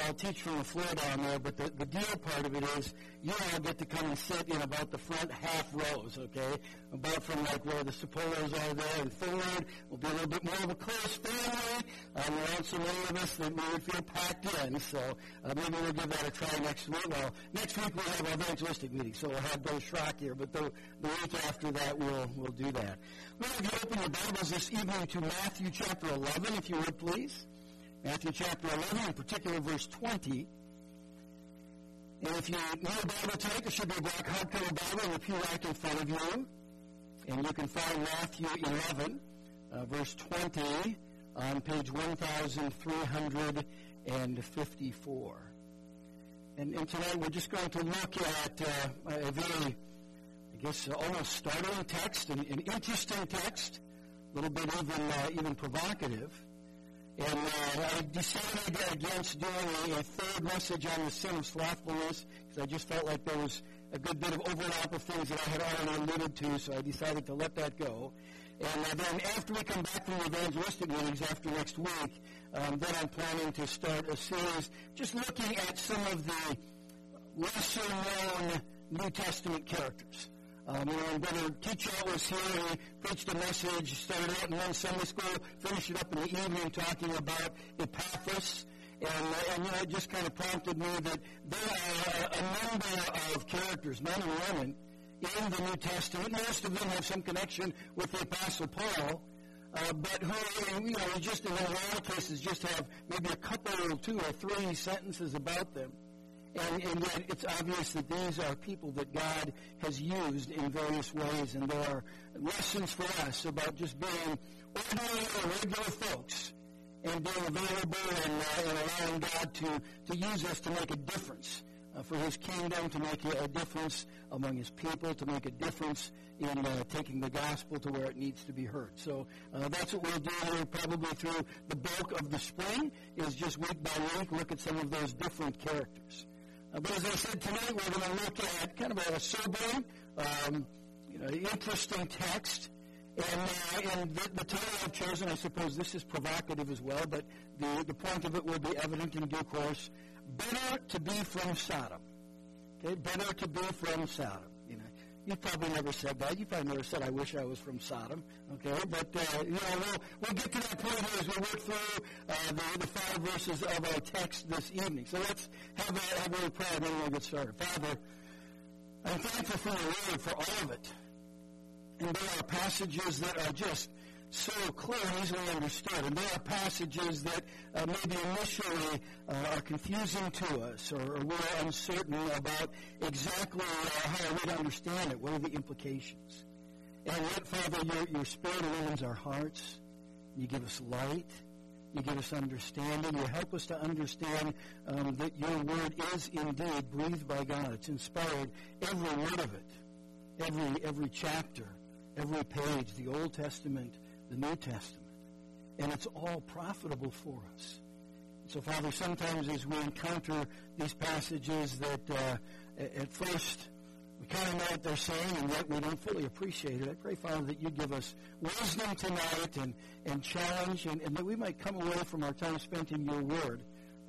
I'll teach from the floor down there, but the deal part of it is you all get to come and sit in about the front half rows, okay? About from like where the Sapolos are there and forward. We'll be a little bit more of a close family. There aren't so many of us that we would feel packed in, so maybe we'll give that a try next week. Well, next week we'll have our evangelistic meeting, so we'll have Bill Schrock here, but the week after that we'll do that. Well, if you open your Bibles this evening to Matthew chapter 11, if you would please. Matthew chapter 11, in particular verse 20. And if you need a Bible tonight, there should be a black hardcover Bible in the pew rack in front of you. And you can find Matthew 11, verse 20, on page 1354. And tonight we're just going to look at a very, I guess, almost startling text, an interesting text, a little bit even provocative. And I decided against doing a third message on the sin of slothfulness because I just felt like there was a good bit of overlap of things that I had already alluded to, so I decided to let that go. And then after we come back from the evangelistic meetings after next week, then I'm planning to start a series just looking at some of the lesser-known New Testament characters. When Brother Teachout was here, he preached a message, started out in one Sunday school, finished it up in the evening talking about Epaphras, and it just kind of prompted me that there are a number of characters, men and women, in the New Testament. Most of them have some connection with the Apostle Paul, but who, just in a lot of cases, just have maybe a couple, 2 or 3 sentences about them. And yet it's obvious that these are people that God has used in various ways, and there are lessons for us about just being ordinary or regular folks and being available and allowing God to use us to make a difference for His kingdom, to make a difference among His people, to make a difference in taking the gospel to where it needs to be heard. So that's what we'll do here probably through the bulk of the spring, is just week by week look at some of those different characters. But as I said, tonight we're going to look at kind of a sobering, interesting text. And the title I've chosen, I suppose this is provocative as well, but the point of it will be evident in due course. Better to be from Sodom. Okay, better to be from Sodom. You've probably never said that. You've probably never said, I wish I was from Sodom. Okay, but, we'll get to that point as we work through the 5 verses of our text this evening. So let's have a little prayer and then we'll get started. Father, I'm thankful for your word, for all of it. And there are passages that are just so clear and easily understood. And there are passages that maybe initially are confusing to us, or we're uncertain about exactly how we understand it. What are the implications? And yet, Father, your Spirit illumines our hearts. You give us light. You give us understanding. You help us to understand that your word is indeed breathed by God. It's inspired, every word of it, every chapter, every page, the Old Testament, the New Testament, and it's all profitable for us. So, Father, sometimes as we encounter these passages that at first we kind of know what they're saying, and yet we don't fully appreciate it, I pray, Father, that you give us wisdom tonight and challenge, and that we might come away from our time spent in your word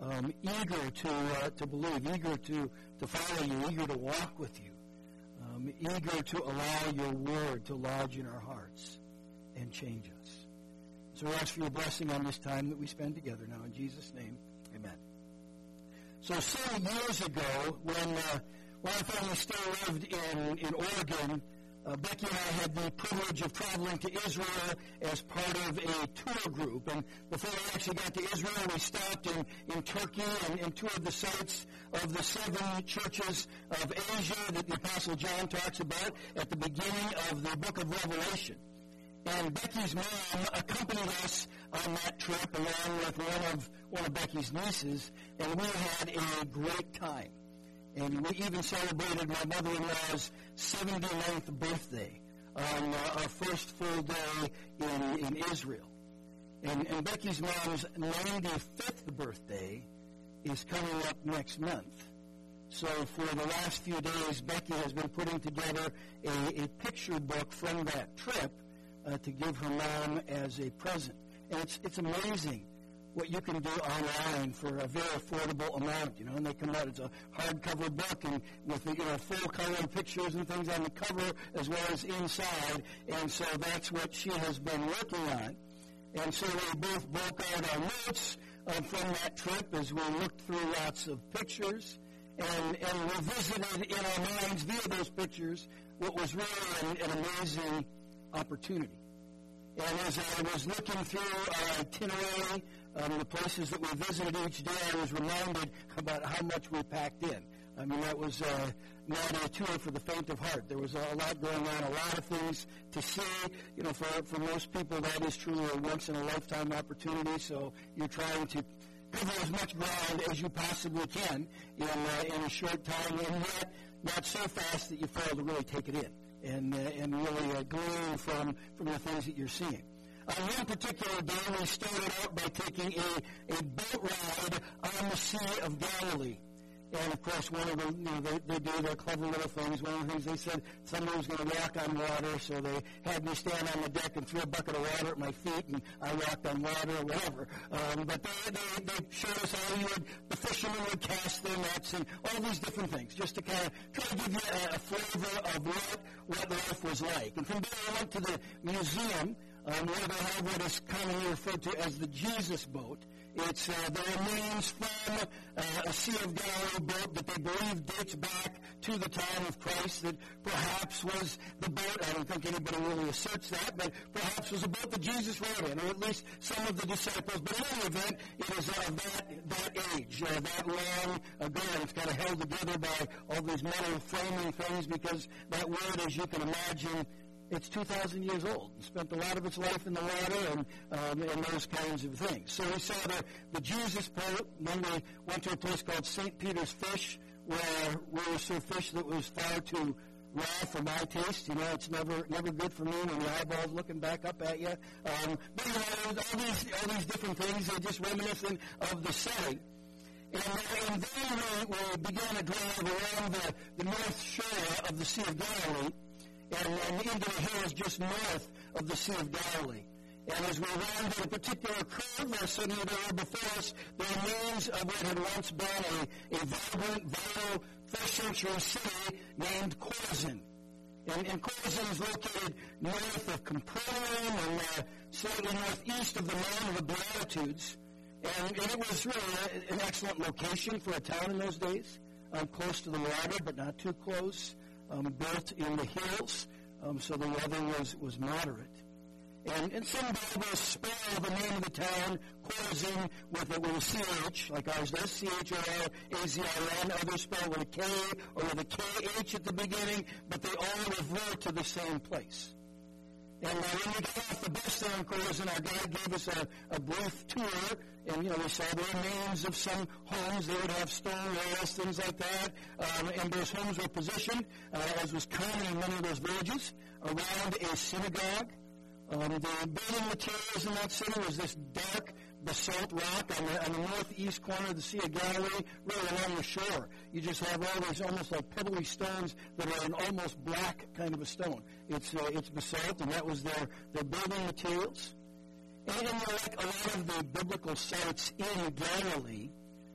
eager to believe, eager to follow you, eager to walk with you, eager to allow your word to lodge in our hearts and change us. So we ask for your blessing on this time that we spend together now. In Jesus' name, amen. So some years ago, when our family still lived in Oregon, Becky and I had the privilege of traveling to Israel as part of a tour group. And before we actually got to Israel, we stopped in Turkey and toured the sites of the 7 churches of Asia that the Apostle John talks about at the beginning of the book of Revelation. And Becky's mom accompanied us on that trip along with one of Becky's nieces, and we had a great time. And we even celebrated my mother-in-law's 79th birthday on our first full day in Israel. And Becky's mom's 95th birthday is coming up next month. So for the last few days, Becky has been putting together a picture book from that trip to give her mom as a present. And it's amazing what you can do online for a very affordable amount, and they come out. It's a hardcover book and with, full color pictures and things on the cover as well as inside, and so that's what she has been working on. And so we both broke out our notes from that trip as we looked through lots of pictures and revisited in our minds via those pictures what was really an amazing opportunity. And as I was looking through our itinerary, the places that we visited each day, I was reminded about how much we packed in. I mean, that was not a tour for the faint of heart. There was a lot going on, a lot of things to see. For most people, that is truly a once-in-a-lifetime opportunity, so you're trying to cover as much ground as you possibly can in a short time, and yet not so fast that you fail to really take it in and really glean from the things that you're seeing. On one particular day, we started out by taking a boat ride on the Sea of Galilee. And, of course, one of them, they do their clever little things. One of the things they said, somebody was going to walk on water, so they had me stand on the deck and throw a bucket of water at my feet, and I walked on water or whatever. But they showed us how the fishermen would cast their nets and all these different things, just to kind of try to give you a flavor of what life was like. And from there, I went to the museum, where they have what is commonly referred to as the Jesus boat. It's the remains from a Sea of Galilee boat that they believe dates back to the time of Christ, that perhaps was the boat, I don't think anybody really asserts that, but perhaps was a boat that Jesus rode in, or at least some of the disciples. But in any event, it is of that age, that long ago, and it's kind of held together by all these metal framing things, because that word, as you can imagine, it's 2,000 years old and spent a lot of its life in the water and those kinds of things. So we saw the Jesus boat, then we went to a place called St. Peter's Fish, where we served fish that was far too raw for my taste. It's never good for me when your eyeballs looking back up at you. But all these different things are just reminiscent of the setting. And then we began a drive around the north shore of the Sea of Galilee, and into the hills just north of the Sea of Galilee. And as we rounded a particular curve, suddenly there were before us the remains of what had once been a vibrant, vital, first-century city named Chorazin. And Chorazin is located north of Capernaum and slightly northeast of the Mount of the Beatitudes. And it was really an excellent location for a town in those days, close to the water, but not too close. Built in the hills, so the weather was moderate. And some Bibles spell the name of the town, Chorazin, with a CH, like ours does, C-H-O-R-A-Z-I-N. Others spell with a K or with a K-H at the beginning, but they all revert to the same place. And when we got off the bus there in Chorazin, our guide gave us a brief tour, and, we saw the remains of some homes. They would have stone walls, things like that, and those homes were positioned, as was common in many of those villages, around a synagogue. The building materials in that city was this dark basalt rock on the northeast corner of the Sea of Galilee, really along the shore. You just have all these almost like pebbly stones that are an almost black kind of a stone. It's basalt, and that was their building materials. And like a lot of the biblical sites in Galilee,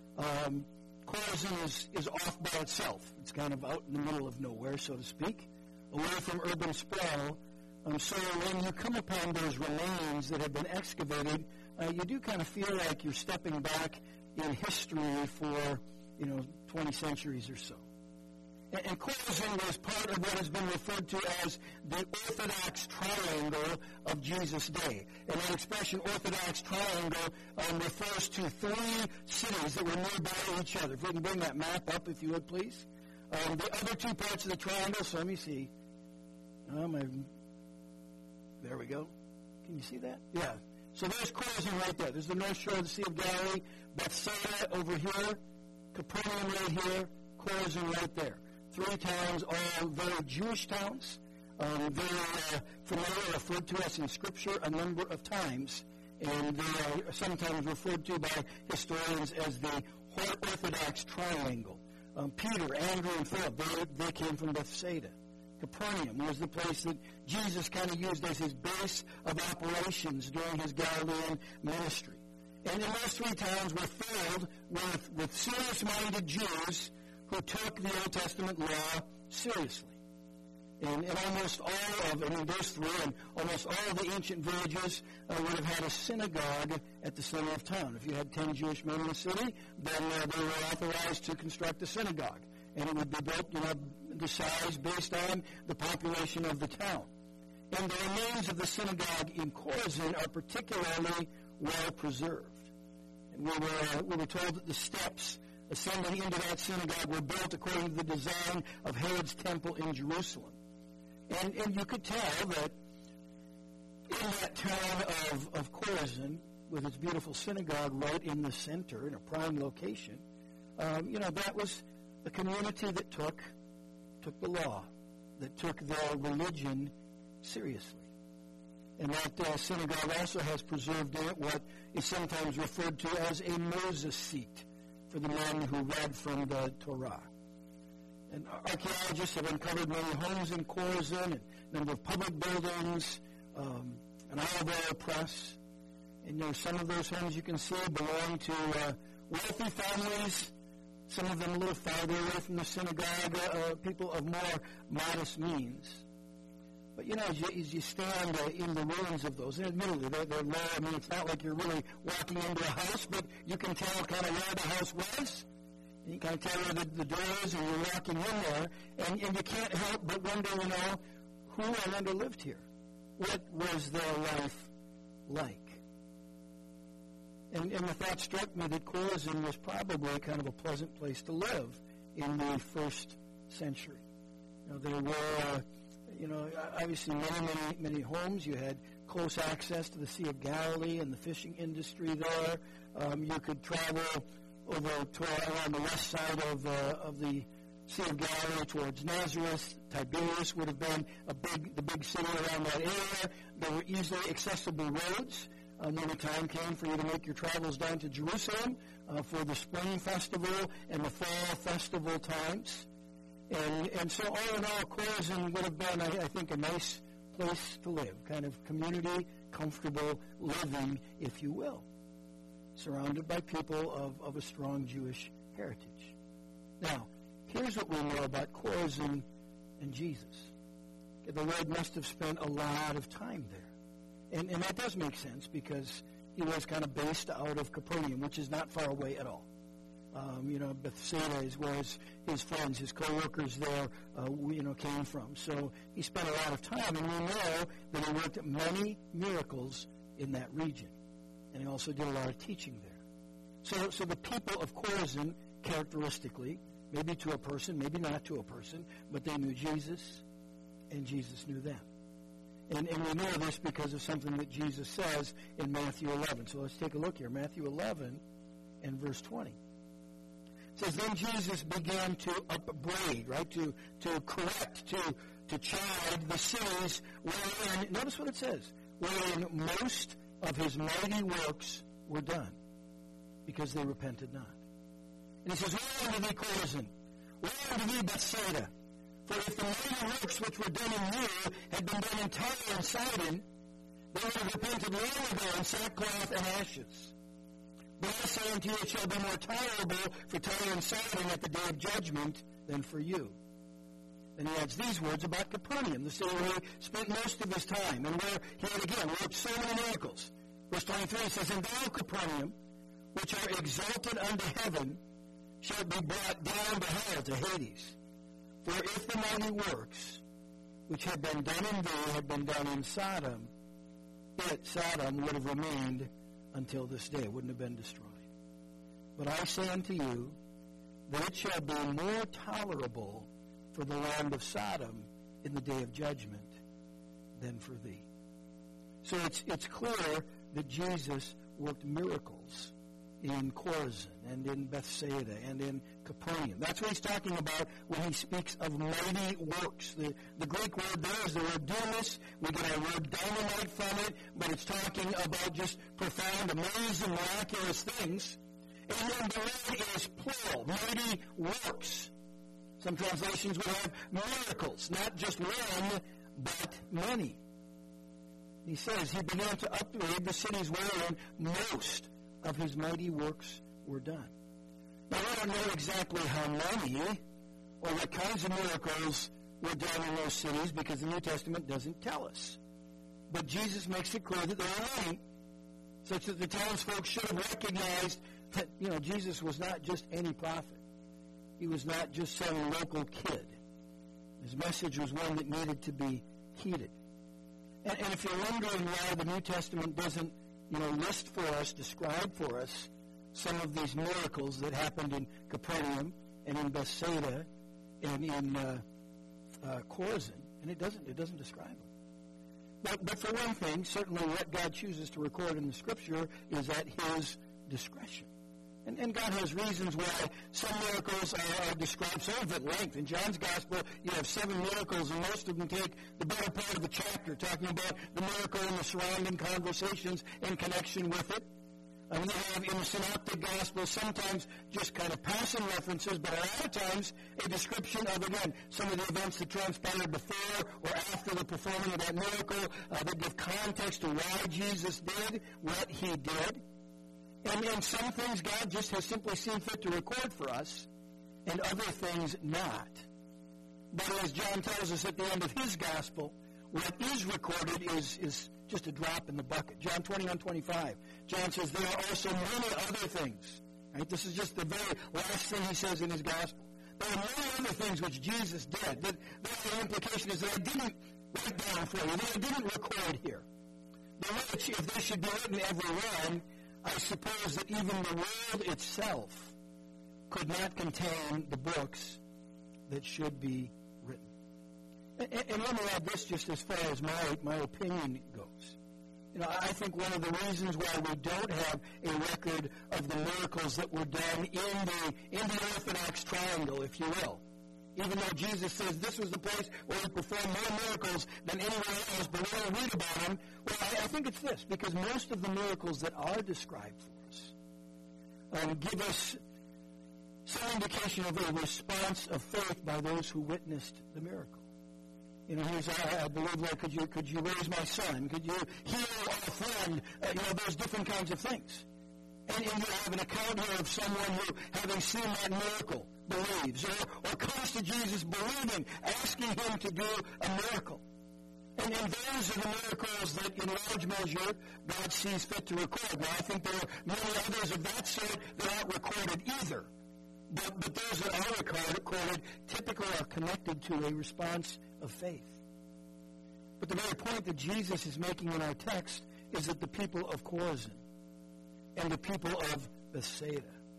Chorazin is off by itself. It's kind of out in the middle of nowhere, so to speak, away from urban sprawl. So when you come upon those remains that have been excavated, you do kind of feel like you're stepping back in history for, 20 centuries or so. And Chorazin was part of what has been referred to as the Orthodox Triangle of Jesus' day. And that expression, Orthodox Triangle, refers to three cities that were nearby each other. If we can bring that map up, if you would, please. The other two parts of the triangle, so let me see. There we go. Can you see that? Yeah. So there's Chorazin right there. There's the north shore of the Sea of Galilee. Bethsaida over here. Capernaum right here. Chorazin right there. Three towns, all very Jewish towns. Very familiar, referred to us in Scripture a number of times. And they are sometimes referred to by historians as the Orthodox Triangle. Peter, Andrew, and Philip, they came from Bethsaida. Capernaum was the place that Jesus kind of used as his base of operations during his Galilean ministry. And those three towns were filled with serious-minded Jews who took the Old Testament law seriously. And almost all of, those three and almost all of the ancient villages would have had a synagogue at the center of town. If you had 10 Jewish men in the city, then they were authorized to construct a synagogue. And it would be built, the size based on the population of the town. And the remains of the synagogue in Chorazin are particularly well preserved. And we were told that the steps ascending into that synagogue were built according to the design of Herod's temple in Jerusalem. And you could tell that in that town of Chorazin, with its beautiful synagogue right in the center, in a prime location, that was a community that took the law, that took their religion seriously. And that synagogue also has preserved in it what is sometimes referred to as a Moses seat for the men who read from the Torah. And archaeologists have uncovered many homes in Chorazin, and a number of public buildings, an olive oil press. And some of those homes you can see belong to wealthy families, some of them a little farther away from the synagogue, people of more modest means. But, as you stand in the ruins of those, and admittedly, they're low. It's not like you're really walking into a house, but you can tell kind of where the house was. And you kind of tell where the door is, and you're walking in there. And you can't help but wonder, who I wonder lived here. What was their life like? And the thought struck me that Chorazin was probably kind of a pleasant place to live in the first century. There were... obviously many homes. You had close access to the Sea of Galilee and the fishing industry there. You could travel over around the west side of the Sea of Galilee towards Nazareth. Tiberias would have been the big city around that area. There were easily accessible roads when the time came for you to make your travels down to Jerusalem for the spring festival and the fall festival times. And so all in all, Chorazin would have been, I think, a nice place to live, kind of community, comfortable living, if you will, surrounded by people of a strong Jewish heritage. Now, here's what we know about Chorazin and Jesus. The Lord must have spent a lot of time there. And that does make sense because he was kind of based out of Capernaum, which is not far away at all. Bethsaida is where his friends, his co-workers there, came from. So he spent a lot of time, and we know that he worked many miracles in that region. And he also did a lot of teaching there. So the people of Chorazin, characteristically, maybe to a person, maybe not to a person, but they knew Jesus, and Jesus knew them. And we know this because of something that Jesus says in Matthew 11. So let's take a look here. Matthew 11 and verse 20. It says, then Jesus began to upbraid, right, to correct, to chide the cities wherein, notice what it says, wherein most of his mighty works were done, because they repented not. And he says, woe unto thee, Chorazin! Woe unto thee, Bethsaida! For if the mighty works which were done in you had been done in Tyre and Sidon, they would have repented long ago in sackcloth and ashes. But I say unto you, it shall be more tolerable for Tyre and Sidon at the day of judgment than for you. Then he adds these words about Capernaum, the city where he spent most of his time, and where he had again worked so many miracles. Verse 23 says, and thou, Capernaum, which are exalted unto heaven, shalt be brought down to hell, to Hades. For if the mighty works which had been done in thee had been done in Sodom, Sodom would have remained until this day. It wouldn't have been destroyed. But I say unto you, that it shall be more tolerable for the land of Sodom in the day of judgment than for thee. So it's clear that Jesus worked miracles in Chorazin and in Bethsaida and in Capernaum. That's what he's talking about when he speaks of mighty works. The Greek word there is the word dunamis. We get our word dynamite from it, but it's talking about just profound, amazing, miraculous things. And then the word is plural, mighty works. Some translations will have miracles, not just one, but many. He says he began to upbraid the cities wherein most of his mighty works were done. Now, we don't know exactly how many or what kinds of miracles were done in those cities because the New Testament doesn't tell us. But Jesus makes it clear that there were many, such that the townsfolk should have recognized that, Jesus was not just any prophet. He was not just some local kid. His message was one that needed to be heeded. And if you're wondering why the New Testament doesn't, list for us, describe for us some of these miracles that happened in Capernaum and in Bethsaida and in Chorazin, and it doesn't describe them. But for one thing, certainly what God chooses to record in the Scripture is at His discretion. And God has reasons why some miracles are described, some of at length. In John's Gospel, you have 7 miracles, and most of them take the better part of the chapter, talking about the miracle and the surrounding conversations in connection with it. You have in the Synoptic Gospel sometimes just kind of passing references, but a lot of times a description of, again, some of the events that transpired before or after the performing of that miracle that give context to why Jesus did what He did. And some things God just has simply seen fit to record for us, and other things not. But as John tells us at the end of his gospel, what is recorded is just a drop in the bucket. John 21:25. John says there are also many other things. Right? This is just the very last thing he says in his gospel. There are many other things which Jesus did. The implication is that I didn't write down for you, that I didn't record here. If they should be written every one, I suppose that even the world itself could not contain the books that should be written. And let me add this just as far as my opinion goes. I think one of the reasons why we don't have a record of the miracles that were done in the Orthodox triangle, if you will, even though Jesus says this was the place where He performed more miracles than anywhere else, but we don't read about Him, well, I think it's this, because most of the miracles that are described for us give us some indication of a response of faith by those who witnessed the miracle. Here's, I believe, Lord, could you raise my son? Could you heal our friend? Those different kinds of things. And you have an account here of someone who, having seen that miracle, believes, or comes to Jesus believing, asking Him to do a miracle. And those are the miracles that, in large measure, God sees fit to record. Now, I think there are many others of that sort that aren't recorded either. But those that are recorded typically are connected to a response of faith. But the very point that Jesus is making in our text is that the people of Chorazin and the people of Bethsaida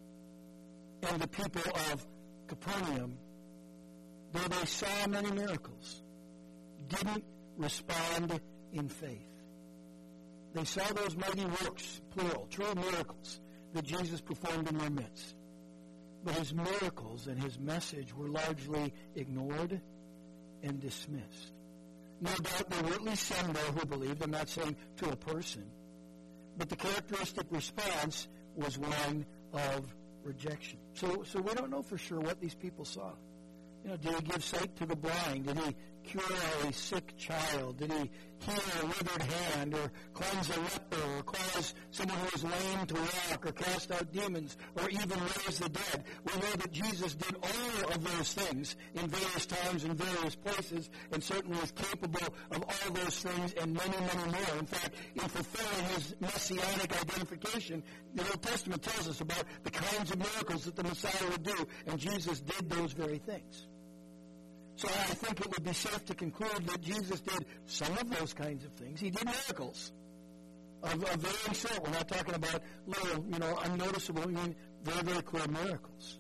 and the people of Capernaum, though they saw many miracles, didn't respond in faith. They saw those mighty works, plural, true miracles, that Jesus performed in their midst. But His miracles and His message were largely ignored and dismissed. No doubt there were at least some there who believed, I'm not saying to a person, but the characteristic response was one of rejection. So we don't know for sure what these people saw. Did He give sight to the blind? Did He cure a sick child? Did He heal a withered hand, or cleanse a leper, or cause someone who was lame to walk, or cast out demons, or even raise the dead? We know that Jesus did all of those things in various times and various places, and certainly is capable of all those things and many, many more. In fact, in fulfilling His messianic identification, the Old Testament tells us about the kinds of miracles that the Messiah would do, and Jesus did those very things. So I think it would be safe to conclude that Jesus did some of those kinds of things. He did miracles of varying sort. We're not talking about little, unnoticeable, very, very clear miracles.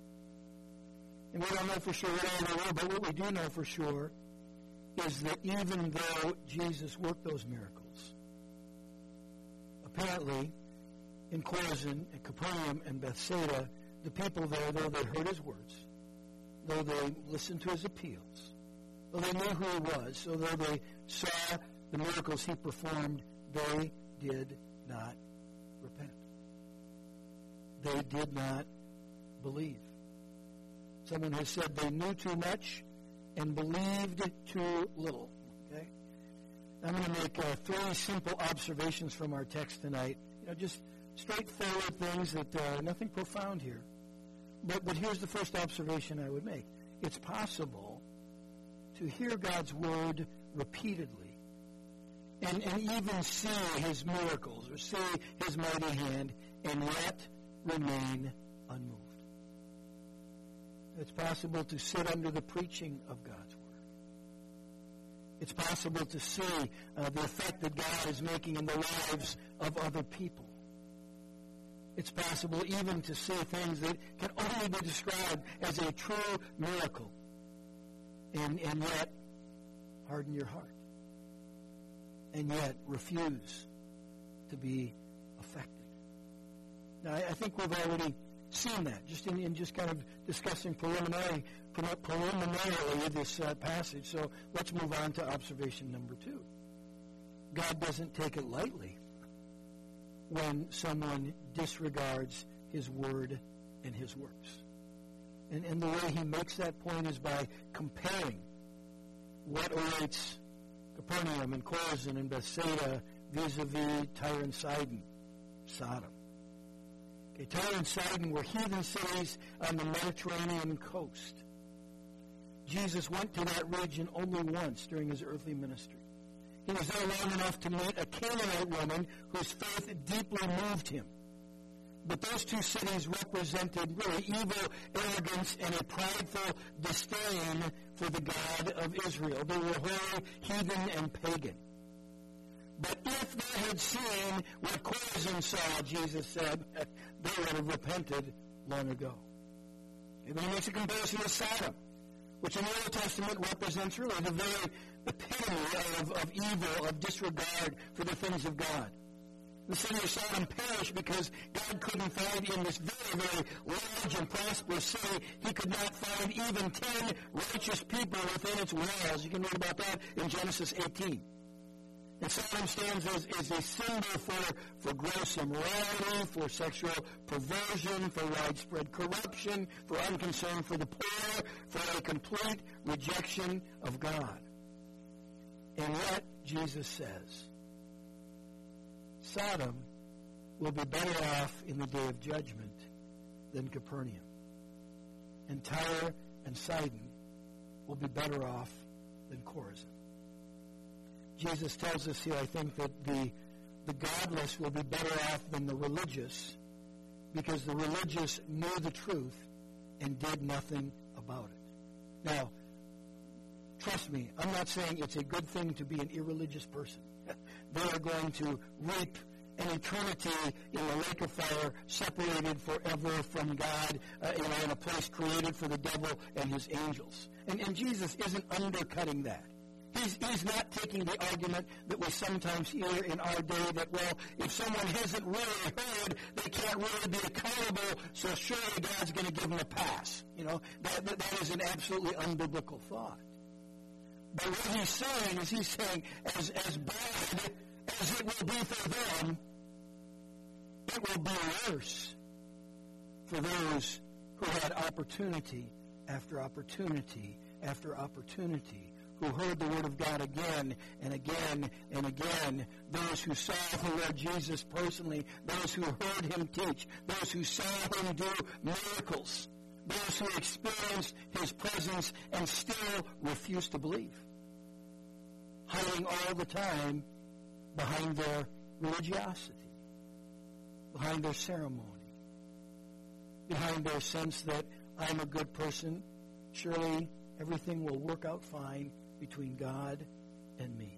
And we don't know for sure what all they were, but what we do know for sure is that even though Jesus worked those miracles, apparently in Chorazin, and Capernaum, and Bethsaida, the people there, though they heard His words, though they listened to His appeals, though they knew who He was, though they saw the miracles He performed, they did not repent. They did not believe. Someone has said they knew too much and believed too little. Okay? I'm going to make 3 simple observations from our text tonight, just straightforward things that nothing profound here. But here's the first observation I would make. It's possible to hear God's word repeatedly and even see his miracles or see his mighty hand and yet remain unmoved. It's possible to sit under the preaching of God's word. It's possible to see the effect that God is making in the lives of other people. It's possible even to see things that can only be described as a true miracle and yet harden your heart and yet refuse to be affected. Now, I think we've already seen that just in just kind of discussing preliminarily this passage. So let's move on to observation number 2. God doesn't take it lightly when someone disregards his word and his works. And the way he makes that point is by comparing what awaits Capernaum and Chorazin and Bethsaida vis-a-vis Tyre and Sidon, Sodom. Okay, Tyre and Sidon were heathen cities on the Mediterranean coast. Jesus went to that region only once during his earthly ministry. He was there long enough to meet a Canaanite woman whose faith deeply moved him. But those two cities represented really evil, arrogance, and a prideful disdain for the God of Israel. They were wholly heathen and pagan. But if they had seen what Chorazin saw, Jesus said, they would have repented long ago. And then he makes a comparison with Sodom, which in the Old Testament represents really the very epitome of evil, of disregard for the things of God. The city of Sodom perished because God couldn't find in this very, very large and prosperous city, he could not find even 10 righteous people within its walls. You can read about that in Genesis 18. And Sodom stands as a symbol for gross immorality, for sexual perversion, for widespread corruption, for unconcern for the poor, for a complete rejection of God. And yet, Jesus says, Sodom will be better off in the day of judgment than Capernaum. And Tyre and Sidon will be better off than Chorazin. Jesus tells us here, I think, that the godless will be better off than the religious because the religious knew the truth and did nothing about it. Now, trust me, I'm not saying it's a good thing to be an irreligious person. They are going to reap an eternity in the lake of fire, separated forever from God, in a place created for the devil and his angels. And Jesus isn't undercutting that. He's not taking the argument that we sometimes hear in our day that, well, if someone hasn't really heard, they can't really be accountable, so surely God's going to give them a pass. You know, that is an absolutely unbiblical thought. But what he's saying is as bad as it will be for them, it will be worse for those who had opportunity after opportunity after opportunity, who heard the word of God again and again and again, those who saw the Lord Jesus personally, those who heard him teach, those who saw him do miracles, those who experienced his presence and still refused to believe, hiding all the time behind their religiosity, behind their ceremony, behind their sense that I'm a good person, surely everything will work out fine between God and me.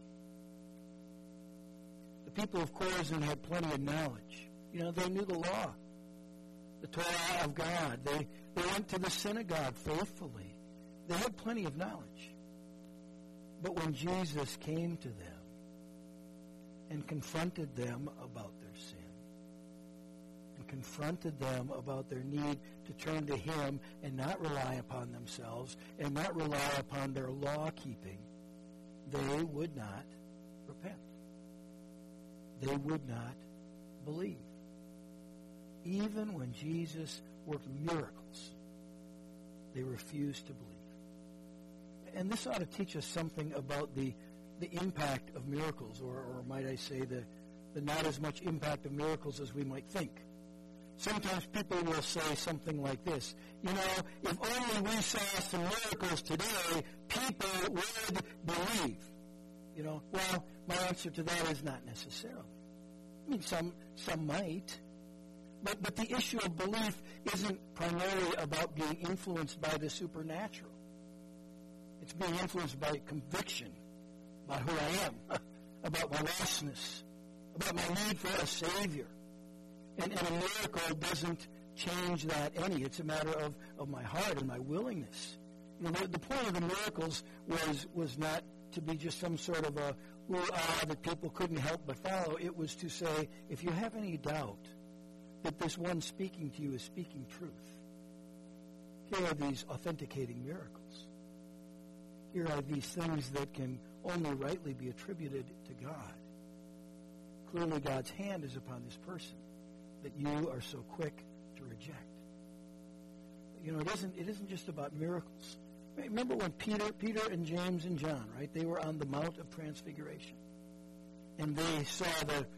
The people of Chorazin had plenty of knowledge. You know, they knew the law, the Torah of God. They went to the synagogue faithfully. They had plenty of knowledge. But when Jesus came to them and confronted them about their sin, and confronted them about their need to turn to him and not rely upon themselves and not rely upon their law-keeping, they would not repent. They would not believe. Even when Jesus worked miracles, they refused to believe. And this ought to teach us something about the impact of miracles, or might I say the the not as much impact of miracles as we might think. Sometimes people will say something like this, if only we saw some miracles today, people would believe. Well, my answer to that is not necessarily. I mean, some might. But the issue of belief isn't primarily about being influenced by the supernatural. It's being influenced by conviction about who I am, about my lostness, about my need for a Savior. And a miracle doesn't change that any. It's a matter of my heart and my willingness. The point of the miracles was not to be just some sort of a that people couldn't help but follow. It was to say, if you have any doubt that this one speaking to you is speaking truth, here are these authenticating miracles. Here are these things that can only rightly be attributed to God. Clearly God's hand is upon this person that you are so quick to reject. It isn't just about miracles. Remember when Peter and James and John, right? They were on the Mount of Transfiguration. And they saw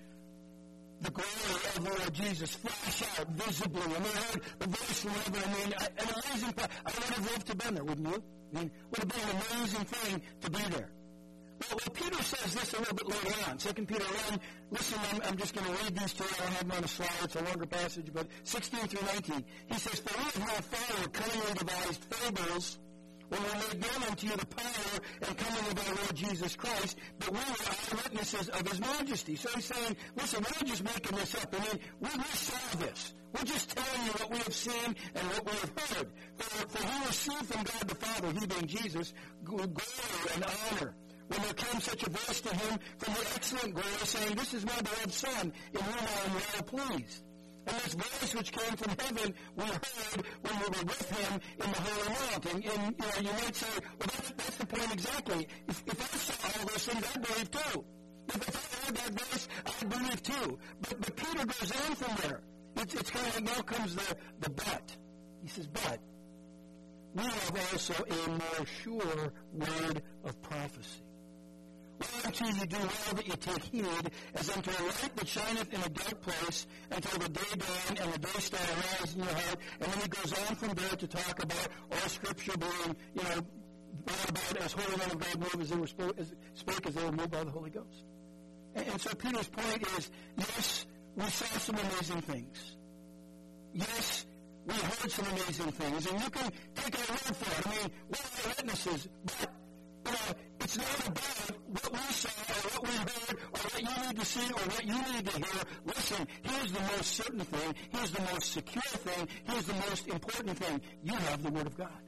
the glory of the Lord Jesus flash out visibly. And they heard the voice from heaven. An amazing thing. I would have loved to have been there, wouldn't you? It would have been an amazing thing to be there. Well, Peter says this a little bit later on. 2 Peter 1, listen, I'm just going to read these to you. I don't have them on a slide. It's a longer passage, but 16 through 19. He says, for we have not followed cunningly devised fables when we made known unto you the power and coming of our Lord Jesus Christ, but we were eyewitnesses of his majesty. So he's saying, listen, we're not just making this up. We saw this. We're just telling you what we have seen and what we have heard. For he received from God the Father, he being Jesus, glory and honor. When there came such a voice to him from the excellent glory, saying, this is my beloved Son, in whom I am well pleased. And this voice which came from heaven we heard when we were with him in the Holy Mount. And you might say, well, that's the point exactly. If I saw all those things, I'd believe too. If I heard that voice, I'd believe too. But Peter goes on from there. It's kind of like now comes the but. He says, but we have also a more sure word of prophecy. Whereunto you do well that you take heed, as unto a light that shineth in a dark place, until the day dawn and the day star arise in your heart. And then he goes on from there to talk about all Scripture being, brought about as holy men of God move as they were spake as they were moved by the Holy Ghost. And so Peter's point is, yes, we saw some amazing things. Yes, we heard some amazing things. And you can take our word for it. We're witnesses, but it's not about what we saw or what we heard or what you need to see or what you need to hear. Listen, here's the most certain thing. Here's the most secure thing. Here's the most important thing. You have the Word of God,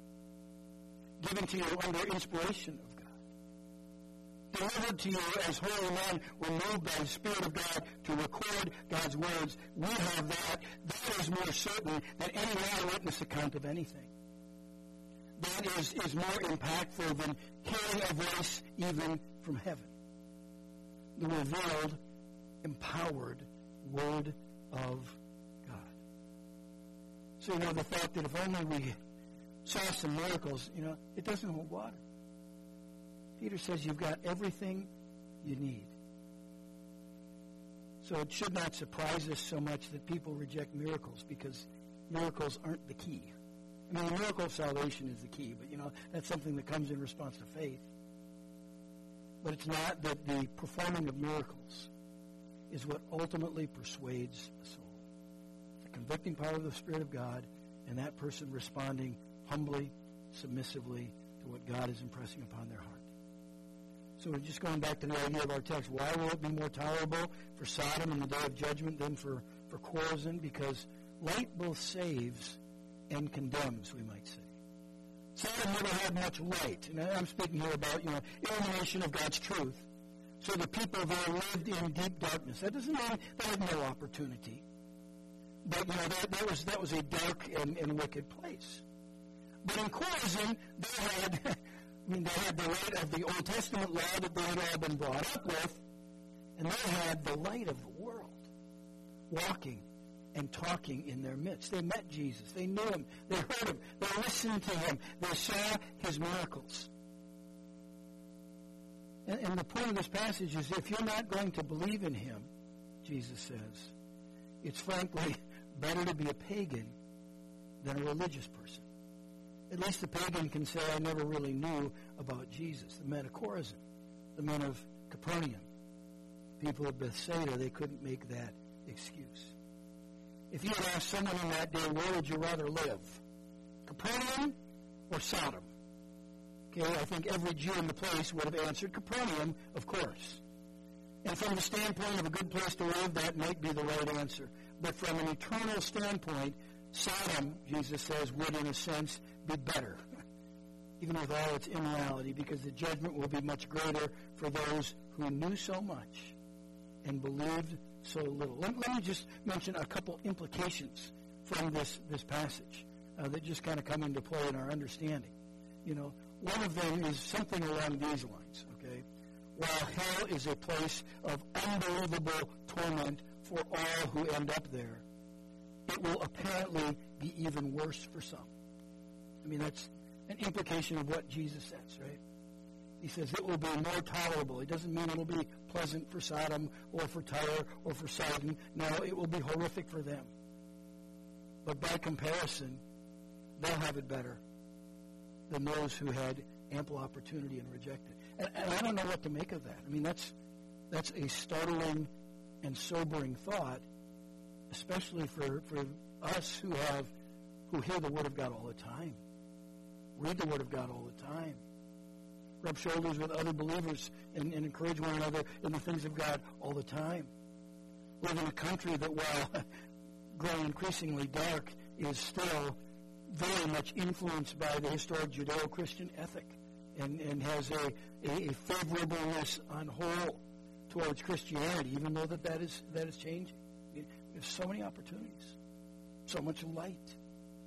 given to you under inspiration of God, delivered to you as holy men were moved by the Spirit of God to record God's words. We have that. That is more certain than any eyewitness account of anything. That is more impactful than hearing a voice even from heaven. The revealed, empowered Word of God. So, the thought that if only we saw some miracles, it doesn't hold water. Peter says you've got everything you need. So it should not surprise us so much that people reject miracles, because miracles aren't the key. The miracle of salvation is the key, but, that's something that comes in response to faith. But it's not that the performing of miracles is what ultimately persuades a soul. The convicting power of the Spirit of God, and that person responding humbly, submissively to what God is impressing upon their heart. So we're just going back to the idea of our text. Why will it be more tolerable for Sodom in the day of judgment than for Chorazin? Because light both saves and condemns, we might say. Sodom never had much light. And I'm speaking here about, illumination of God's truth. So the people there lived in deep darkness. That doesn't mean they had no opportunity. But, that was a dark and wicked place. But in Chorazin, they had the light of the Old Testament law that they had all been brought up with. And they had the light of the world walking and talking in their midst. They met Jesus. They knew him. They heard him. They listened to him. They saw his miracles. And the point of this passage is, if you're not going to believe in him, Jesus says. It's frankly better to be a pagan than a religious person. At least the pagan can say, I never really knew about Jesus. The men of Chorazin, the men of Capernaum, people of Bethsaida, they couldn't make that excuse. If you had asked someone in that day, where would you rather live? Capernaum or Sodom? Okay, I think every Jew in the place would have answered Capernaum, of course. And from the standpoint of a good place to live, that might be the right answer. But from an eternal standpoint, Sodom, Jesus says, would in a sense be better, even with all its immorality, because the judgment will be much greater for those who knew so much and believed so little. Let me just mention a couple implications from this passage that just kind of come into play in our understanding. You know, one of them is something along these lines, okay? While hell is a place of unbelievable torment for all who end up there, it will apparently be even worse for some. I mean, that's an implication of what Jesus says, right? He says it will be more tolerable. It doesn't mean it will be pleasant for Sodom or for Tyre or for Sidon. No, it will be horrific for them. But by comparison, they'll have it better than those who had ample opportunity and rejected. And I don't know what to make of that. I mean, that's a startling and sobering thought, especially for us who hear the Word of God all the time, read the Word of God all the time, rub shoulders with other believers and encourage one another in the things of God all the time. Live in a country that, while growing increasingly dark, is still very much influenced by the historic Judeo-Christian ethic and has a favorableness on whole towards Christianity, even though that is changing. I mean, there's so many opportunities, so much light.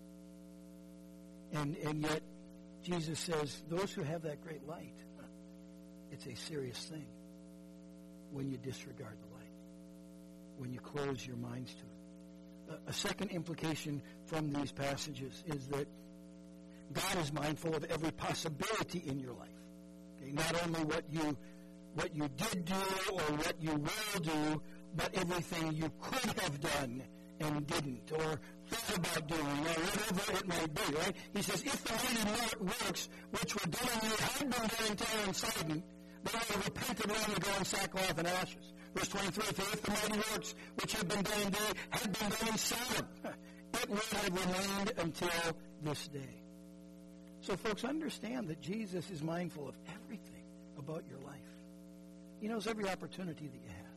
And yet, Jesus says, those who have that great light, it's a serious thing when you disregard the light, when you close your minds to it. A second implication from these passages is that God is mindful of every possibility in your life. Okay? Not only what you did do or what you will do, but everything you could have done and didn't, or thought about doing, or whatever it might be, right? He says, if the mighty works which were done in you had been done in Tyre and Sidon, they would have repented long ago in sackcloth and ashes. Verse 23, for if the mighty works which had been done in thee had been done in Sodom, it would have remained until this day. So, folks, understand that Jesus is mindful of everything about your life. He knows every opportunity that you have.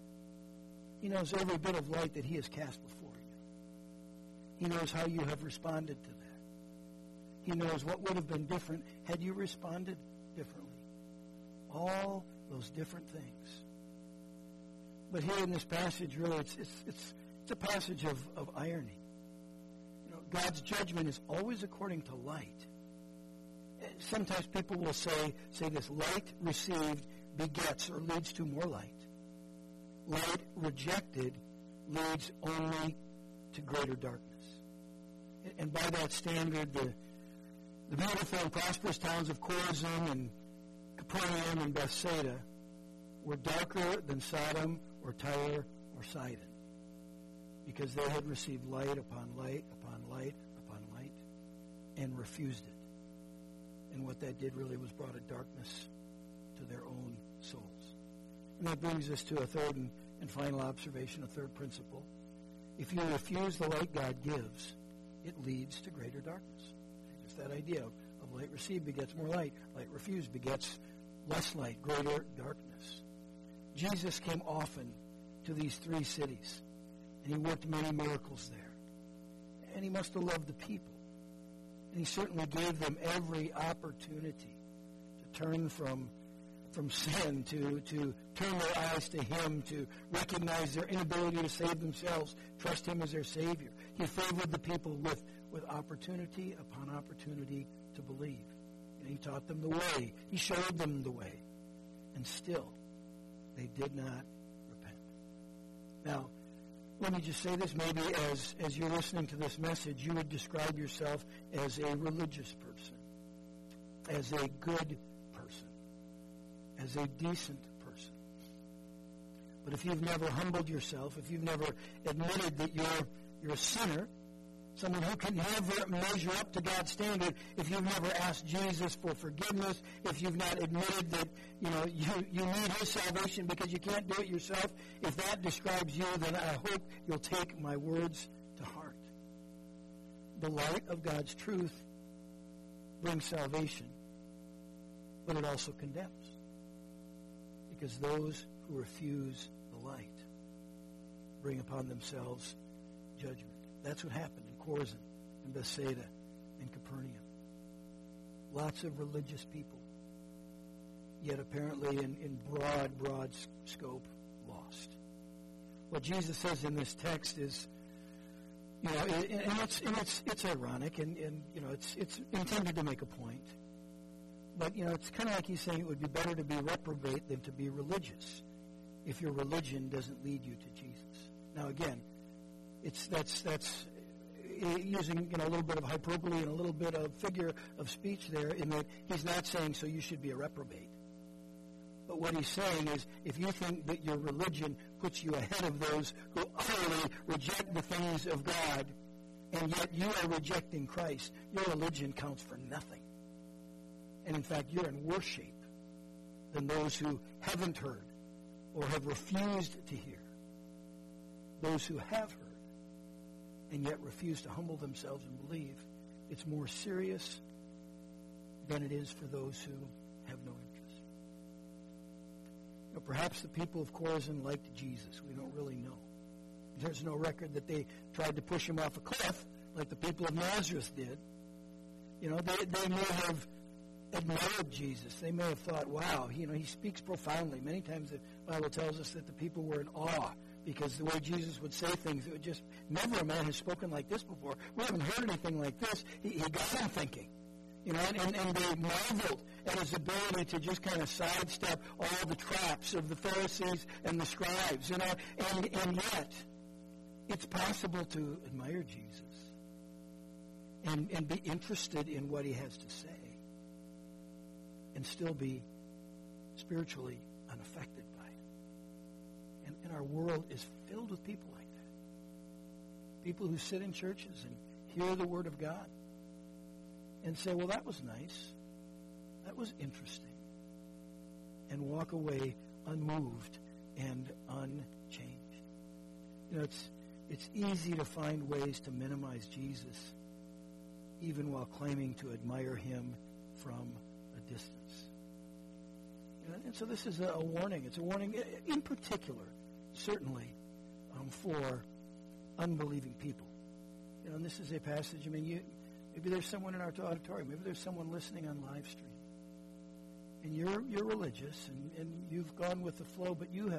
He knows every bit of light that he has cast before you. He knows how you have responded to that. He knows what would have been different had you responded differently. All those different things. But here in this passage, really, it's a passage of irony. You know, God's judgment is always according to light. Sometimes people will say this, light received begets or leads to more light. Light rejected leads only to greater darkness. And by that standard, the beautiful and prosperous towns of Chorazin and Capernaum and Bethsaida were darker than Sodom or Tyre or Sidon, because they had received light upon light upon light upon light and refused it. And what that did really was brought a darkness to their own souls. And that brings us to a third and final observation, a third principle. If you refuse the light God gives, it leads to greater darkness. Just that idea of light received begets more light. Light refused begets less light, greater darkness. Jesus came often to these three cities, and he worked many miracles there. And he must have loved the people. And he certainly gave them every opportunity to turn from sin, to turn their eyes to him, to recognize their inability to save themselves, trust him as their Savior. He favored the people with opportunity upon opportunity to believe. And he taught them the way. He showed them the way. And still, they did not repent. Now, let me just say this. Maybe as you're listening to this message, you would describe yourself as a religious person, as a good person, as a decent person. But if you've never humbled yourself, if you've never admitted that you're a sinner, someone who can never measure up to God's standard, if you've never asked Jesus for forgiveness, if you've not admitted that you need his salvation because you can't do it yourself, if that describes you, then I hope you'll take my words to heart. The light of God's truth brings salvation, but it also condemns. Because those who refuse the light bring upon themselves judgment. That's what happened in Chorazin, in Bethsaida, in Capernaum. Lots of religious people, yet apparently in broad scope, lost. What Jesus says in this text is, it's ironic, and it's intended to make a point. But, it's kind of like he's saying it would be better to be reprobate than to be religious if your religion doesn't lead you to Jesus. Now, again, that's using a little bit of hyperbole and a little bit of figure of speech there, in that he's not saying so you should be a reprobate. But what he's saying is, if you think that your religion puts you ahead of those who utterly reject the things of God, and yet you are rejecting Christ, your religion counts for nothing. And in fact, you're in worse shape than those who haven't heard or have refused to hear. Those who have heard and yet refuse to humble themselves and believe, it's more serious than it is for those who have no interest. Perhaps the people of Chorazin liked Jesus. We don't really know. There's no record that they tried to push him off a cliff like the people of Nazareth did. They may have admired Jesus. They may have thought, wow, he speaks profoundly. Many times the Bible tells us that the people were in awe because the way Jesus would say things, it would just, never a man has spoken like this before. We haven't heard anything like this. He got them thinking. And they marveled at his ability to just kind of sidestep all the traps of the Pharisees and the scribes, and yet it's possible to admire Jesus and be interested in what he has to say and still be spiritually unaffected by it. And our world is filled with people like that. People who sit in churches and hear the Word of God and say, well, that was nice. That was interesting. And walk away unmoved and unchanged. It's easy to find ways to minimize Jesus even while claiming to admire him from a distance. And so this is a warning. It's a warning in particular, certainly, for unbelieving people. And this is a passage, maybe there's someone in our auditorium, maybe there's someone listening on live stream. And you're religious and you've gone with the flow, but you've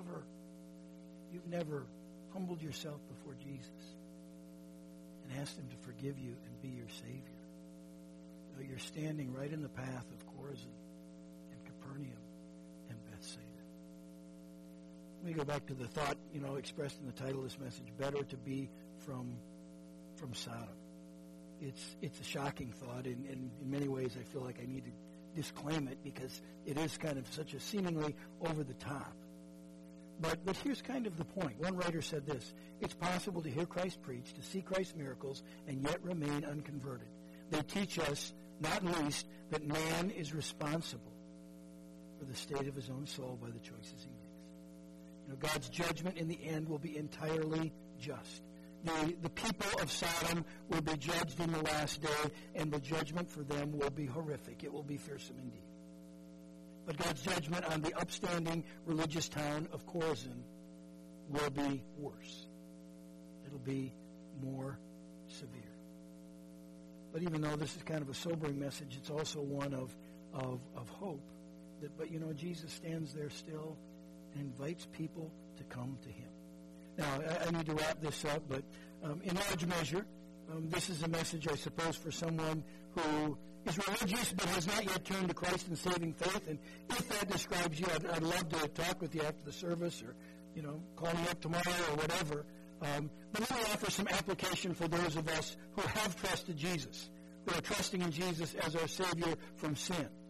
never humbled yourself before Jesus and asked him to forgive you and be your Savior. You're standing right in the path of Chorazin and Capernaum and Bethsaida. Let me go back to the thought, expressed in the title of this message, better to be from Sodom. It's a shocking thought, and in many ways I feel like I need to disclaim it because it is kind of such a seemingly over the top. But here's kind of the point. One writer said this: it's possible to hear Christ preach, to see Christ's miracles, and yet remain unconverted. They teach us, not least, that man is responsible for the state of his own soul by the choices he makes. God's judgment in the end will be entirely just. The people of Sodom will be judged in the last day, and the judgment for them will be horrific. It will be fearsome indeed. But God's judgment on the upstanding religious town of Chorazin will be worse. It'll be more severe. But even though this is kind of a sobering message, it's also one of hope. But Jesus stands there still and invites people to come to him. Now, I need to wrap this up, but in large measure, this is a message, I suppose, for someone who is religious but has not yet turned to Christ in saving faith. And if that describes you, I'd love to talk with you after the service, or call me up tomorrow or whatever. But let me offer some application for those of us who have trusted Jesus, who are trusting in Jesus as our Savior from sin.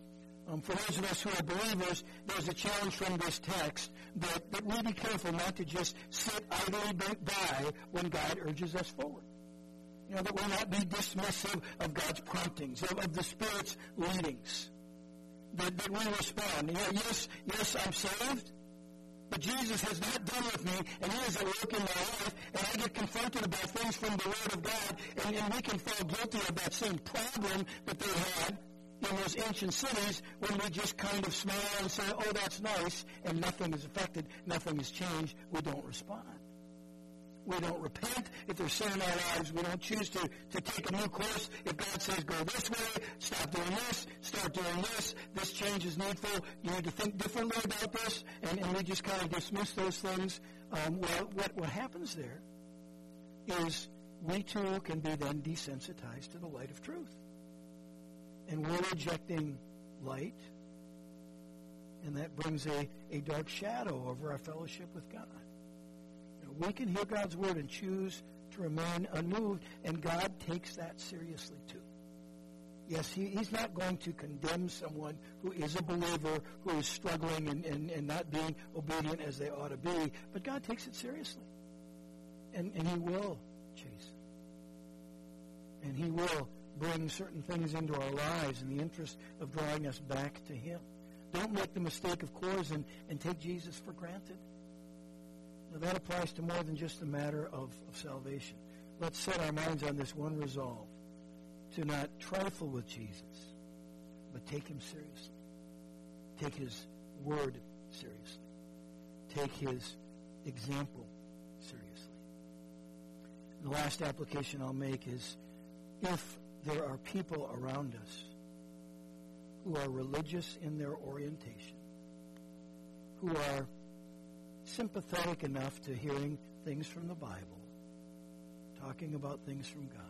For those of us who are believers, there's a challenge from this text that we be careful not to just sit idly by when God urges us forward. That we not be dismissive of God's promptings, of the Spirit's leadings. That we respond. Yes, I'm saved, but Jesus has not done with me, and He is at work in my life, and I get confronted about things from the Word of God, and we can fall guilty of that same problem that they had in those ancient cities when we just kind of smile and say, oh, that's nice, and nothing is affected, nothing has changed. We don't respond. We don't repent if there's sin in our lives. We don't choose to take a new course. If God says, go this way, stop doing this, start doing this change is needful, you need to think differently about this, and we just kind of dismiss those things. What happens there is we too can be then desensitized to the light of truth. And we're rejecting light, and that brings a dark shadow over our fellowship with God. We can hear God's word and choose to remain unmoved, and God takes that seriously too. Yes, He's not going to condemn someone who is a believer, who is struggling and not being obedient as they ought to be, but God takes it seriously. And He will chasten. And He will bring certain things into our lives in the interest of drawing us back to Him. Don't make the mistake of Chorazin and take Jesus for granted. Now, that applies to more than just a matter of salvation. Let's set our minds on this one resolve, to not trifle with Jesus, but take Him seriously. Take His word seriously. Take His example seriously. And the last application I'll make is, if there are people around us who are religious in their orientation, who are sympathetic enough to hearing things from the Bible, talking about things from God,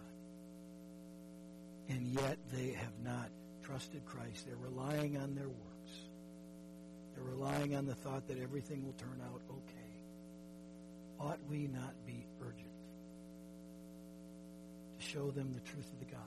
and yet they have not trusted Christ. They're relying on their works. They're relying on the thought that everything will turn out okay. Ought we not be urgent to show them the truth of the gospel?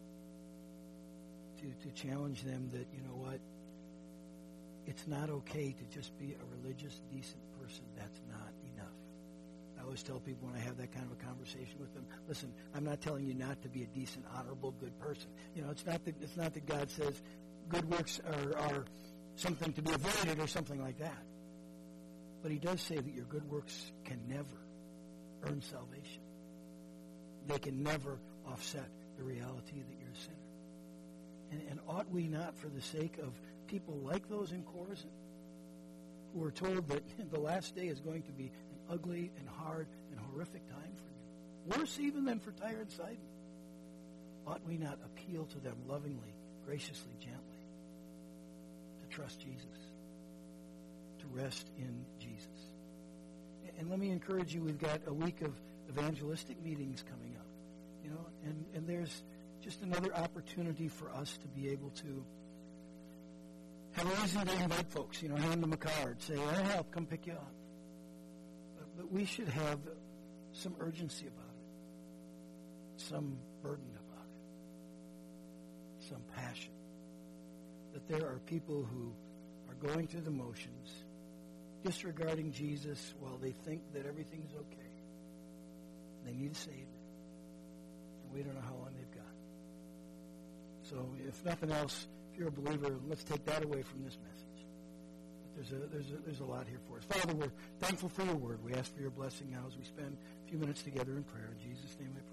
To challenge them that, you know what, it's not okay to just be a religious, decent person. That's not enough. I always tell people when I have that kind of a conversation with them, listen, I'm not telling you not to be a decent, honorable, good person. It's not that God says good works are something to be avoided or something like that. But He does say that your good works can never earn salvation. They can never offset the reality that you're a sinner. And ought we not, for the sake of people like those in Chorazin, who are told that the last day is going to be an ugly and hard and horrific time for you, worse even than for Tyre and Sidon, ought we not appeal to them lovingly, graciously, gently, to trust Jesus, to rest in Jesus? And let me encourage you, we've got a week of evangelistic meetings coming up, and there's just another opportunity for us to be able to have a reason to invite folks, hand them a card, say, I'll help, come pick you up. But we should have some urgency about it, some burden about it, some passion. That there are people who are going through the motions, disregarding Jesus while they think that everything's okay. They need a Savior. And we don't know how long they've got. So if nothing else, if you're a believer, let's take that away from this message. But there's a lot here for us. Father, we're thankful for your word. We ask for your blessing now as we spend a few minutes together in prayer. In Jesus' name I pray.